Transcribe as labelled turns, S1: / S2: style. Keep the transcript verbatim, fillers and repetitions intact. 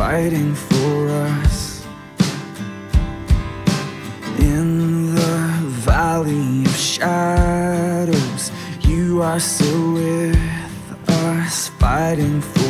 S1: fighting for us. In the valley of shadows, you are still with us, fighting for us.